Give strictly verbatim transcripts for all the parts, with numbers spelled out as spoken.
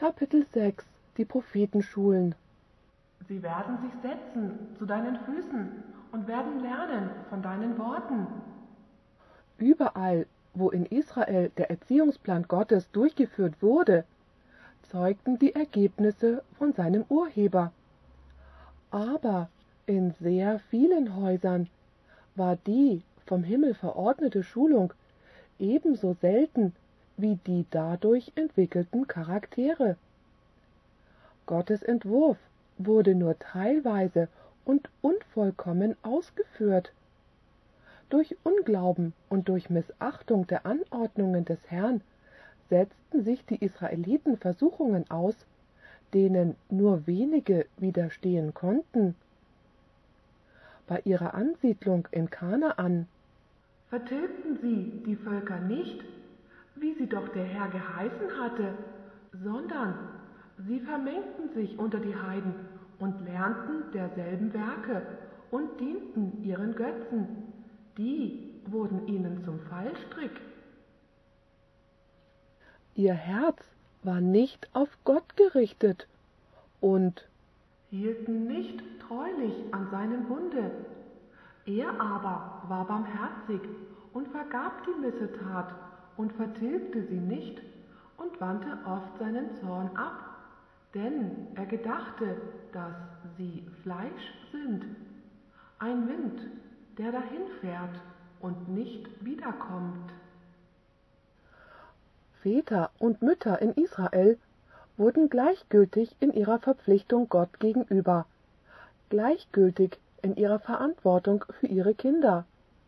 Kapitel sechs Die Prophetenschulen. Sie werden sich setzen zu deinen Füßen und werden lernen von deinen Worten. Überall, wo in Israel der Erziehungsplan Gottes durchgeführt wurde, zeugten die Ergebnisse von seinem Urheber. Aber in sehr vielen Häusern war die vom Himmel verordnete Schulung ebenso selten wie die dadurch entwickelten Charaktere. Gottes Entwurf wurde nur teilweise und unvollkommen ausgeführt. Durch Unglauben und durch Missachtung der Anordnungen des Herrn setzten sich die Israeliten Versuchungen aus, denen nur wenige widerstehen konnten. Bei ihrer Ansiedlung in Kanaan Vertilgten sie die Völker nicht, wie sie doch der Herr geheißen hatte, sondern sie vermengten sich unter die Heiden und lernten derselben Werke und dienten ihren Götzen. Die wurden ihnen zum Fallstrick. Ihr Herz war nicht auf Gott gerichtet und hielten nicht treulich an seinem Bunde. Er aber war barmherzig und vergab die Missetat und vertilgte sie nicht und wandte oft seinen Zorn ab, denn er gedachte, dass sie Fleisch sind, ein Wind, der dahinfährt und nicht wiederkommt. Väter und Mütter in Israel wurden gleichgültig in ihrer Verpflichtung Gott gegenüber, gleichgültig in ihrer Verantwortung für ihre Kinder.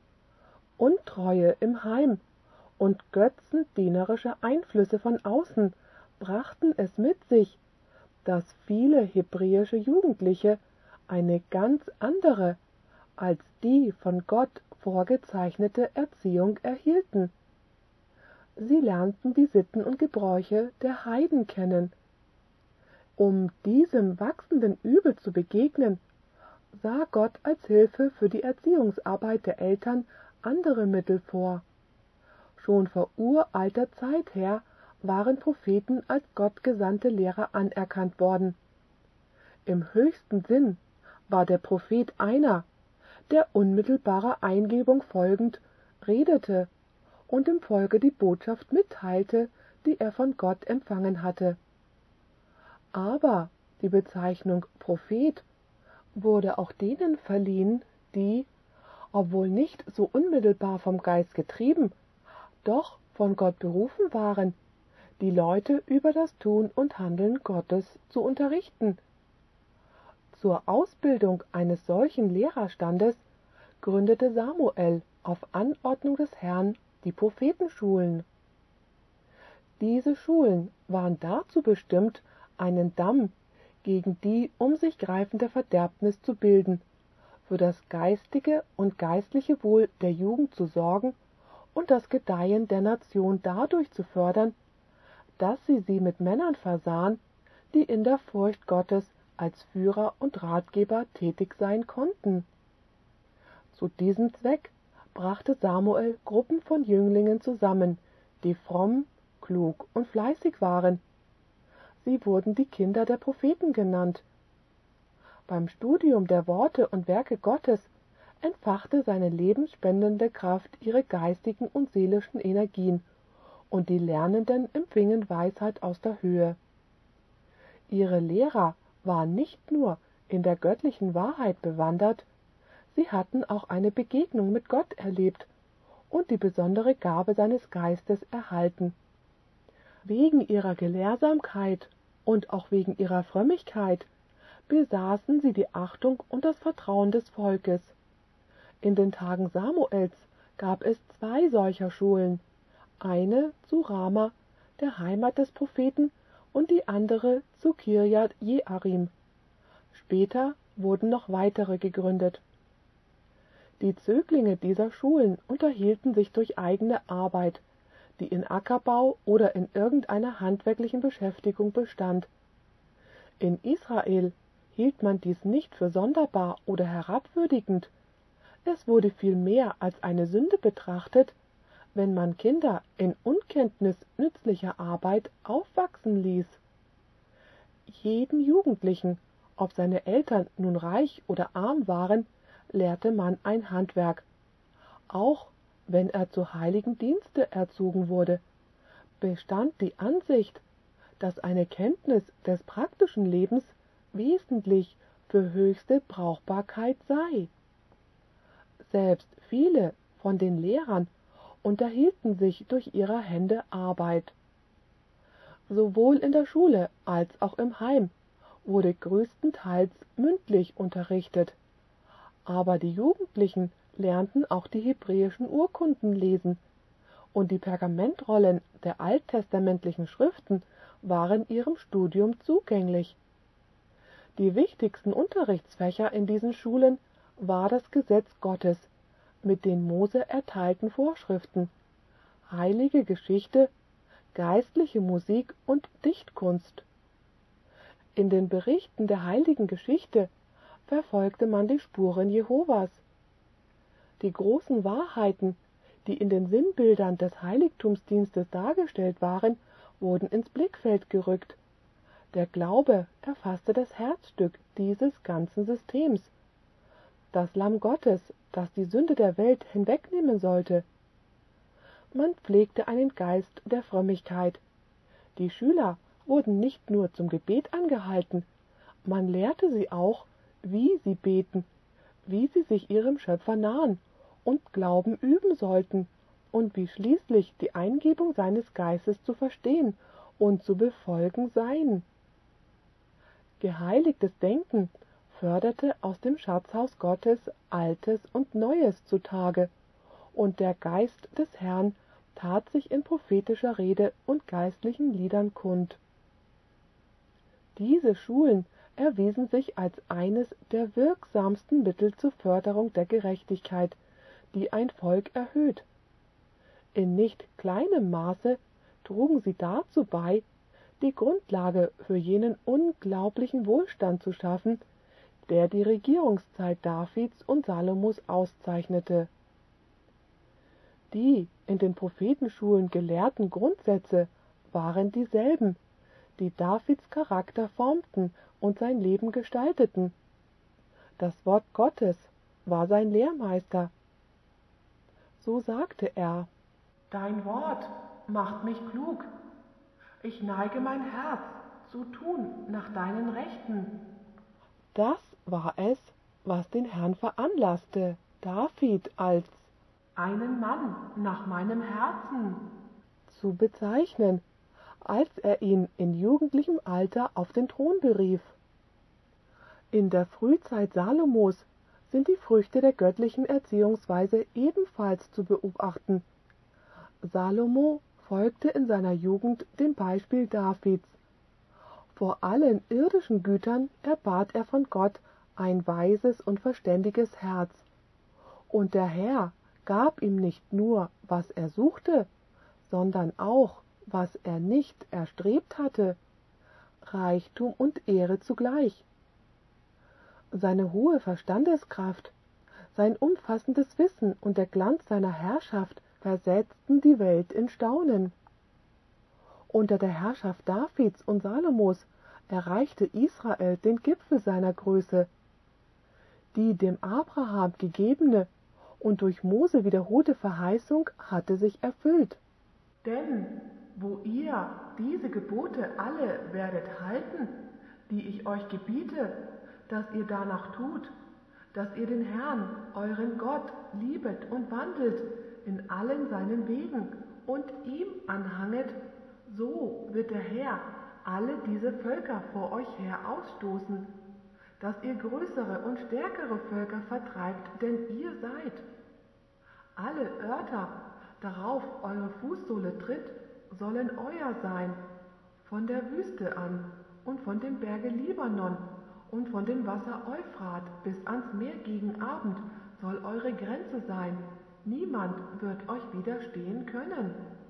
Untreue im Heim und götzendienerische Einflüsse von außen brachten es mit sich, dass viele hebräische Jugendliche eine ganz andere als die von Gott vorgezeichnete Erziehung erhielten. Sie lernten die Sitten und Gebräuche der Heiden kennen. Um diesem wachsenden Übel zu begegnen, sah Gott als Hilfe für die Erziehungsarbeit der Eltern andere Mittel vor. Schon vor uralter Zeit her waren Propheten als gottgesandte Lehrer anerkannt worden. Im höchsten Sinn war der Prophet einer, der unmittelbarer Eingebung folgend redete und dem Volke die Botschaft mitteilte, die er von Gott empfangen hatte. Aber die Bezeichnung Prophet wurde auch denen verliehen, die, obwohl nicht so unmittelbar vom Geist getrieben, doch von Gott berufen waren, die Leute über das Tun und Handeln Gottes zu unterrichten. Zur Ausbildung eines solchen Lehrerstandes gründete Samuel auf Anordnung des Herrn die Prophetenschulen. Diese Schulen waren dazu bestimmt, einen Damm gegen die um sich greifende Verderbnis zu bilden, für das geistige und geistliche Wohl der Jugend zu sorgen und das Gedeihen der Nation dadurch zu fördern, dass sie sie mit Männern versahen, die in der Furcht Gottes als Führer und Ratgeber tätig sein konnten. Zu diesem Zweck brachte Samuel Gruppen von Jünglingen zusammen, die fromm, klug und fleißig waren. Sie wurden die Kinder der Propheten genannt. Beim Studium der Worte und Werke Gottes entfachte seine lebensspendende Kraft ihre geistigen und seelischen Energien, und die Lernenden empfingen Weisheit aus der Höhe. Ihre Lehrer waren nicht nur in der göttlichen Wahrheit bewandert, sie hatten auch eine Begegnung mit Gott erlebt und die besondere Gabe seines Geistes erhalten. Wegen ihrer Gelehrsamkeit und auch wegen ihrer Frömmigkeit besaßen sie die Achtung und das Vertrauen des Volkes. In den Tagen Samuels gab es zwei solcher Schulen, eine zu Rama, der Heimat des Propheten, und die andere zu Kirjat Jearim. Später wurden noch weitere gegründet. Die Zöglinge dieser Schulen unterhielten sich durch eigene Arbeit, die in Ackerbau oder in irgendeiner handwerklichen Beschäftigung bestand. In Israel hielt man dies nicht für sonderbar oder herabwürdigend. Es wurde vielmehr als eine Sünde betrachtet, wenn man Kinder in Unkenntnis nützlicher Arbeit aufwachsen ließ. jeden Jugendlichen, ob seine Eltern nun reich oder arm waren, lehrte man ein Handwerk. Auch wenn er zu heiligen Dienste erzogen wurde, bestand die Ansicht, dass eine Kenntnis des praktischen Lebens wesentlich für höchste Brauchbarkeit sei. Selbst viele von den Lehrern unterhielten sich durch ihrer Hände Arbeit. Sowohl in der Schule als auch im Heim wurde größtenteils mündlich unterrichtet, aber die Jugendlichen lernten auch die hebräischen Urkunden lesen, und die Pergamentrollen der alttestamentlichen Schriften waren ihrem Studium zugänglich. Die wichtigsten Unterrichtsfächer in diesen Schulen war das Gesetz Gottes mit den Mose erteilten Vorschriften, heilige Geschichte, geistliche Musik und Dichtkunst. In den Berichten der heiligen Geschichte verfolgte man die Spuren Jehovas. Die großen Wahrheiten, die in den Sinnbildern des Heiligtumsdienstes dargestellt waren, wurden ins Blickfeld gerückt. Der Glaube erfasste das Herzstück dieses ganzen Systems. Das Lamm Gottes, das die Sünde der Welt hinwegnehmen sollte. Man pflegte einen Geist der Frömmigkeit. Die Schüler wurden nicht nur zum Gebet angehalten, man lehrte sie auch, wie sie beten, wie sie sich ihrem Schöpfer nahen und Glauben üben sollten und wie schließlich die Eingebung seines Geistes zu verstehen und zu befolgen seien. Geheiligtes Denken förderte aus dem Schatzhaus Gottes Altes und Neues zutage, und der Geist des Herrn tat sich in prophetischer Rede und geistlichen Liedern kund. Diese Schulen erwiesen sich als eines der wirksamsten Mittel zur Förderung der Gerechtigkeit, die ein Volk erhöht. In nicht kleinem Maße trugen sie dazu bei, die Grundlage für jenen unglaublichen Wohlstand zu schaffen, der die Regierungszeit Davids und Salomos auszeichnete. Die in den Prophetenschulen gelehrten Grundsätze waren dieselben, die Davids Charakter formten und sein Leben gestalteten. Das Wort Gottes war sein Lehrmeister. So sagte er: Dein Wort macht mich klug. Ich neige mein Herz zu tun nach deinen Rechten. Das war es, was den Herrn veranlasste, David als einen Mann nach meinem Herzen zu bezeichnen, als er ihn in jugendlichem Alter auf den Thron berief. In der Frühzeit Salomos sind die Früchte der göttlichen Erziehungsweise ebenfalls zu beobachten. Salomo folgte in seiner Jugend dem Beispiel Davids. Vor allen irdischen Gütern erbat er von Gott ein weises und verständiges Herz. Und der Herr gab ihm nicht nur, was er suchte, sondern auch, was er nicht erstrebt hatte, Reichtum und Ehre zugleich. Seine hohe Verstandeskraft, sein umfassendes Wissen und der Glanz seiner Herrschaft versetzten die Welt in Staunen. Unter der Herrschaft Davids und Salomos erreichte Israel den Gipfel seiner Größe. Die dem Abraham gegebene und durch Mose wiederholte Verheißung hatte sich erfüllt. Denn wo ihr diese Gebote alle werdet halten, die ich euch gebiete, dass ihr danach tut, dass ihr den Herrn, euren Gott, liebet und wandelt in allen seinen Wegen und ihm anhanget, so wird der Herr alle diese Völker vor euch her ausstoßen, dass ihr größere und stärkere Völker vertreibt, denn ihr seid. Alle Örter, darauf eure Fußsohle tritt, sollen euer sein, von der Wüste an und von dem Berge Libanon und von dem Wasser Euphrat bis ans Meer gegen Abend soll eure Grenze sein. Niemand wird euch widerstehen können.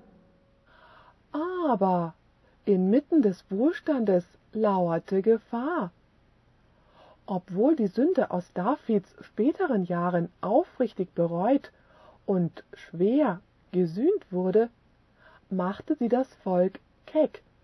Aber inmitten des Wohlstandes lauerte Gefahr. Obwohl die Sünde aus Davids späteren Jahren aufrichtig bereut und schwer gesühnt wurde, machte sie das Volk keck,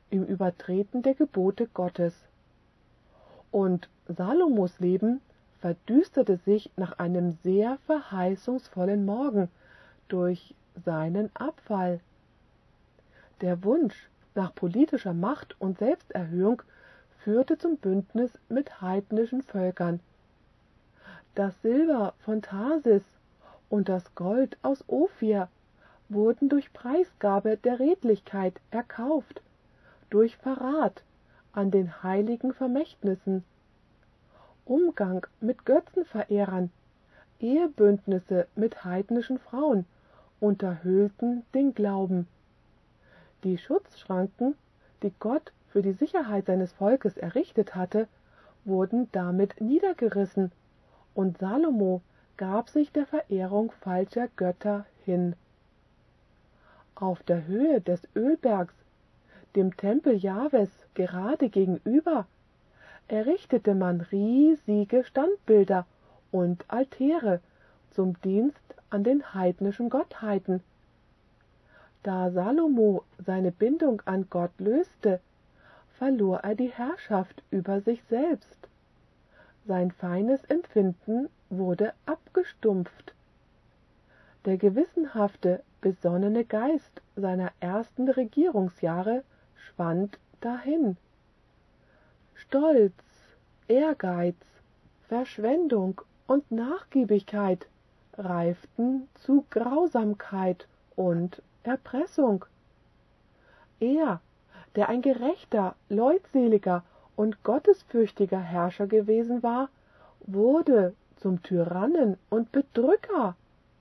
im Übertreten der Gebote Gottes. Und Salomos Leben verdüsterte sich nach einem sehr verheißungsvollen Morgen durch seinen Abfall. Der Wunsch nach politischer Macht und Selbsterhöhung führte zum Bündnis mit heidnischen Völkern. Das Silber von Tarsis und das Gold aus Ophir wurden durch Preisgabe der Redlichkeit erkauft, durch Verrat an den heiligen Vermächtnissen, Umgang mit Götzenverehrern, Ehebündnisse mit heidnischen Frauen unterhöhlten den Glauben. Die Schutzschranken, die Gott für die Sicherheit seines Volkes errichtet hatte, wurden damit niedergerissen, und Salomo gab sich der Verehrung falscher Götter hin. Auf der Höhe des Ölbergs, dem Tempel Jahwes gerade gegenüber, errichtete man riesige Standbilder und Altäre zum Dienst an den heidnischen Gottheiten. Da Salomo seine Bindung an Gott löste, verlor er die Herrschaft über sich selbst. Sein feines Empfinden wurde abgestumpft. Der gewissenhafte, besonnene Geist seiner ersten Regierungsjahre schwand dahin. Stolz, Ehrgeiz, Verschwendung und Nachgiebigkeit reiften zu Grausamkeit und Erpressung. Er, der ein gerechter, leutseliger und gottesfürchtiger Herrscher gewesen war, wurde zum Tyrannen und Bedrücker.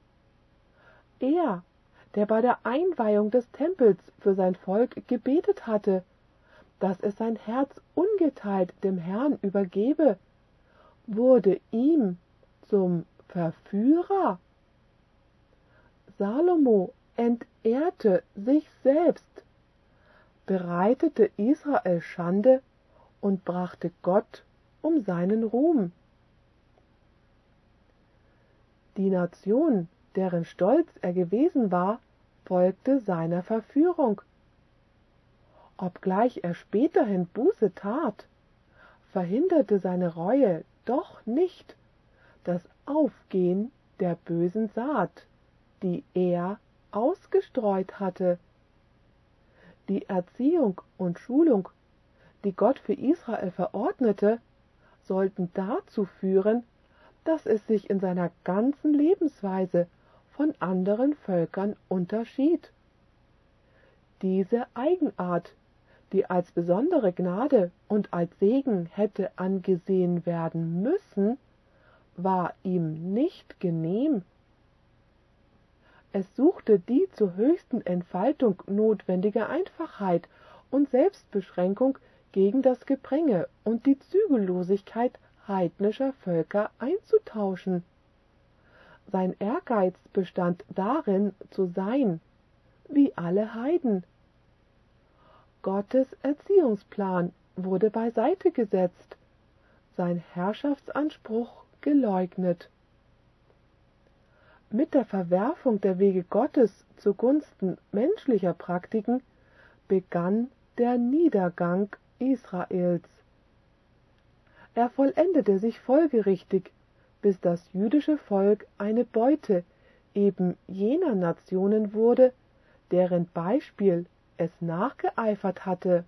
Er, der bei der Einweihung des Tempels für sein Volk gebetet hatte, dass es sein Herz ungeteilt dem Herrn übergebe, wurde ihm zum Verführer. Salomo entehrte sich selbst, bereitete Israel Schande und brachte Gott um seinen Ruhm. Die Nation, deren Stolz er gewesen war, folgte seiner Verführung. Obgleich er späterhin Buße tat, verhinderte seine Reue doch nicht das Aufgehen der bösen Saat, die er ausgestreut hatte. Die Erziehung und Schulung, die Gott für Israel verordnete, sollten dazu führen, dass es sich in seiner ganzen Lebensweise von anderen Völkern unterschied. Diese Eigenart, die als besondere Gnade und als Segen hätte angesehen werden müssen, war ihm nicht genehm. Es suchte die zur höchsten Entfaltung notwendige Einfachheit und Selbstbeschränkung gegen das Gepränge und die Zügellosigkeit heidnischer Völker einzutauschen. Sein Ehrgeiz bestand darin, zu sein, wie alle Heiden. Gottes Erziehungsplan wurde beiseite gesetzt, sein Herrschaftsanspruch geleugnet. Mit der Verwerfung der Wege Gottes zugunsten menschlicher Praktiken begann der Niedergang Israels. Er vollendete sich folgerichtig, bis das jüdische Volk eine Beute eben jener Nationen wurde, deren Beispiel es nachgeeifert hatte.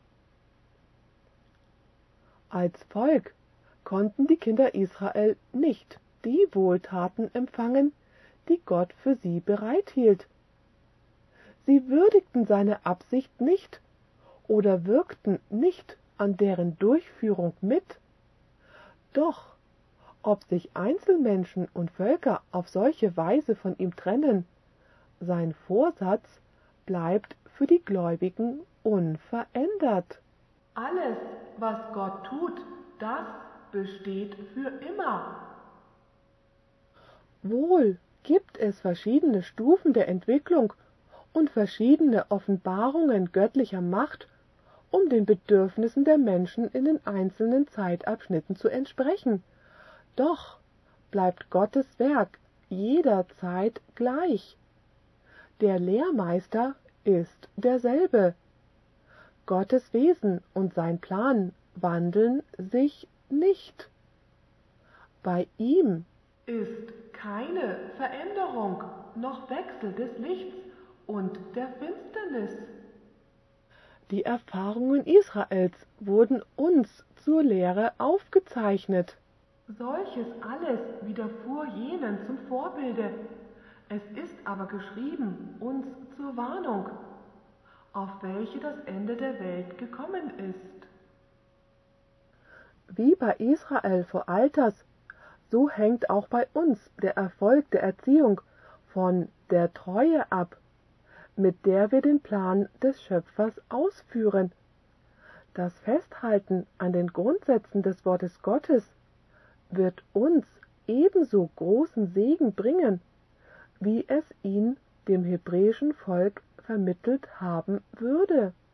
Als Volk konnten die Kinder Israel nicht die Wohltaten empfangen, die Gott für sie bereithielt. Sie würdigten seine Absicht nicht oder wirkten nicht an deren Durchführung mit. Doch, ob sich Einzelmenschen und Völker auf solche Weise von ihm trennen, sein Vorsatz bleibt für die Gläubigen unverändert. Alles, was Gott tut, das besteht für immer. Wohl gibt es verschiedene Stufen der Entwicklung und verschiedene Offenbarungen göttlicher Macht, um den Bedürfnissen der Menschen in den einzelnen Zeitabschnitten zu entsprechen. Doch bleibt Gottes Werk jederzeit gleich. Der Lehrmeister ist derselbe. Gottes Wesen und sein Plan wandeln sich nicht. Bei ihm ist keine Veränderung noch Wechsel des Lichts und der Finsternis. Die Erfahrungen Israels wurden uns zur Lehre aufgezeichnet. Solches alles widerfuhr jenen zum Vorbilde. Es ist aber geschrieben uns zur Warnung, auf welche das Ende der Welt gekommen ist. Wie bei Israel vor Alters, so hängt auch bei uns der Erfolg der Erziehung von der Treue ab, mit der wir den Plan des Schöpfers ausführen. Das Festhalten an den Grundsätzen des Wortes Gottes wird uns ebenso großen Segen bringen, wie es ihn dem hebräischen Volk vermittelt haben würde.